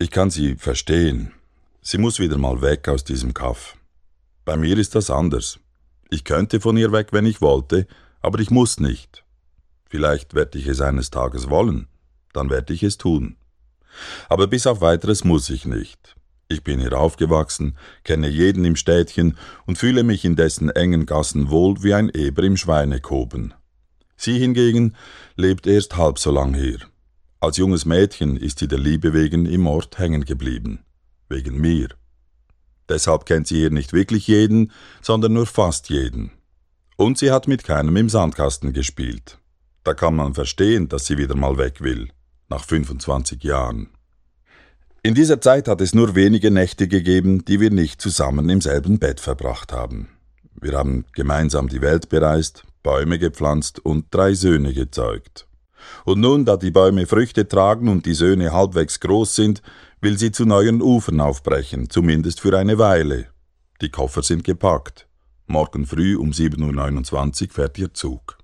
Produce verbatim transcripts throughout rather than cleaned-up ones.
Ich kann Sie verstehen. Sie muss wieder mal weg aus diesem Kaff. Bei mir ist das anders. Ich könnte von ihr weg, wenn ich wollte, aber ich muss nicht. Vielleicht werde ich es eines Tages wollen, dann werde ich es tun. Aber bis auf Weiteres muss ich nicht. Ich bin hier aufgewachsen, kenne jeden im Städtchen und fühle mich in dessen engen Gassen wohl wie ein Eber im Schweinekoben. Sie hingegen lebt erst halb so lang hier. Als junges Mädchen ist sie der Liebe wegen im Ort hängen geblieben. Wegen mir. Deshalb kennt sie hier nicht wirklich jeden, sondern nur fast jeden. Und sie hat mit keinem im Sandkasten gespielt. Da kann man verstehen, dass sie wieder mal weg will. Nach fünfundzwanzig Jahren. In dieser Zeit hat es nur wenige Nächte gegeben, die wir nicht zusammen im selben Bett verbracht haben. Wir haben gemeinsam die Welt bereist, Bäume gepflanzt und drei Söhne gezeugt. Und nun, da die Bäume Früchte tragen und die Söhne halbwegs groß sind, will sie zu neuen Ufern aufbrechen, zumindest für eine Weile. Die Koffer sind gepackt. Morgen früh um sieben Uhr neunundzwanzig fährt ihr Zug.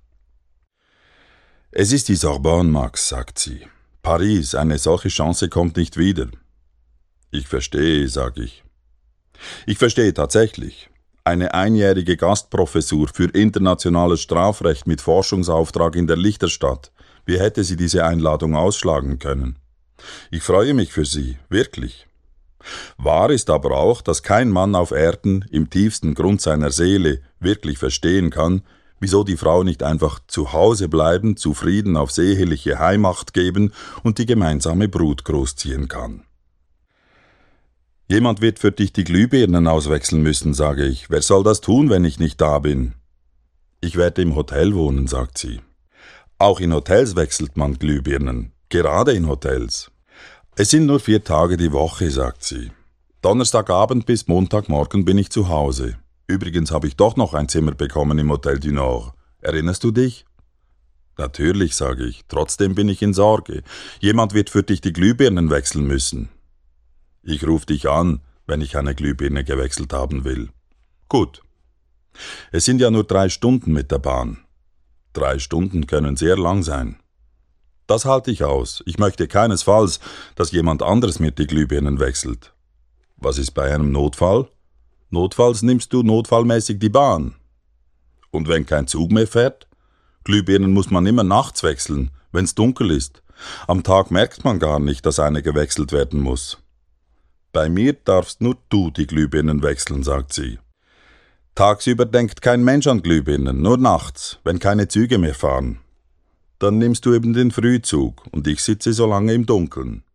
Es ist die Sorbonne, Max, sagt sie. Paris, eine solche Chance kommt nicht wieder. Ich verstehe, sag ich. Ich verstehe tatsächlich. Eine einjährige Gastprofessur für internationales Strafrecht mit Forschungsauftrag in der Lichterstadt. Wie hätte sie diese Einladung ausschlagen können? Ich freue mich für sie, wirklich. Wahr ist aber auch, dass kein Mann auf Erden im tiefsten Grund seiner Seele wirklich verstehen kann, wieso die Frau nicht einfach zu Hause bleiben, zufrieden aufs eheliche Heimacht geben und die gemeinsame Brut großziehen kann. Jemand wird für dich die Glühbirnen auswechseln müssen, sage ich. Wer soll das tun, wenn ich nicht da bin? Ich werde im Hotel wohnen, sagt sie. Auch in Hotels wechselt man Glühbirnen, gerade in Hotels. Es sind nur vier Tage die Woche, sagt sie. Donnerstagabend bis Montagmorgen bin ich zu Hause. Übrigens habe ich doch noch ein Zimmer bekommen im Hotel du Nord. Erinnerst du dich? Natürlich, sage ich. Trotzdem bin ich in Sorge. Jemand wird für dich die Glühbirnen wechseln müssen. Ich rufe dich an, wenn ich eine Glühbirne gewechselt haben will. Gut. Es sind ja nur drei Stunden mit der Bahn. Drei Stunden können sehr lang sein. Das halte ich aus. Ich möchte keinesfalls, dass jemand anderes mir die Glühbirnen wechselt. Was ist bei einem Notfall? Notfalls nimmst du notfallmäßig die Bahn. Und wenn kein Zug mehr fährt? Glühbirnen muss man immer nachts wechseln, wenn's dunkel ist. Am Tag merkt man gar nicht, dass eine gewechselt werden muss. Bei mir darfst nur du die Glühbirnen wechseln, sagt sie. Tagsüber denkt kein Mensch an Glühbirnen, nur nachts, wenn keine Züge mehr fahren. Dann nimmst du eben den Frühzug und ich sitze so lange im Dunkeln.